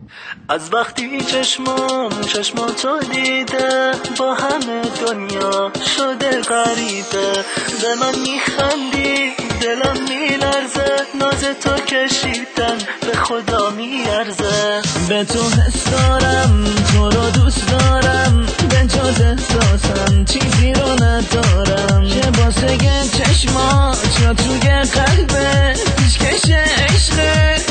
از وقتی چشماتو دیده با همه دنیا شده غریبه. به من میخندی دلم میلرزه، ناز تو کشیدن به خدا میارزه. به تو حس دارم، تو رو دوست دارم، به جز احساسم چیزی رو ندارم که باسه چشمات یا توی قلبه پیشکش عشقه.